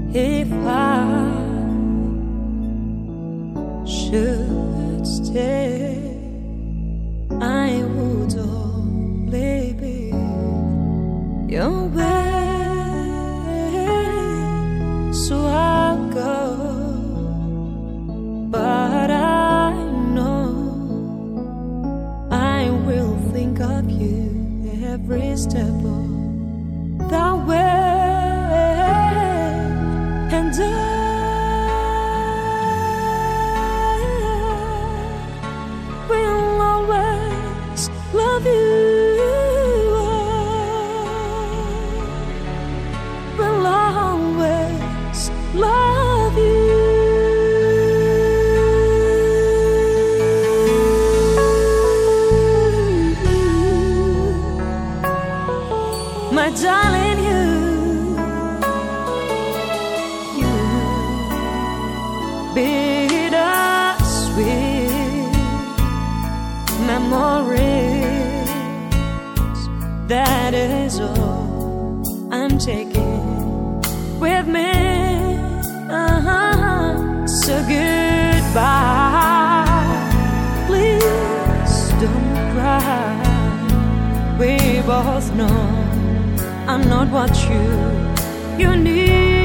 If I should stay, I would only be your way. So I'll go, but I know I will think of you every step of the way. And I will always love you. Will always love you. My darling, bittersweet memories, that is all I'm taking with me. So goodbye, please don't cry. We both know I'm not what you need.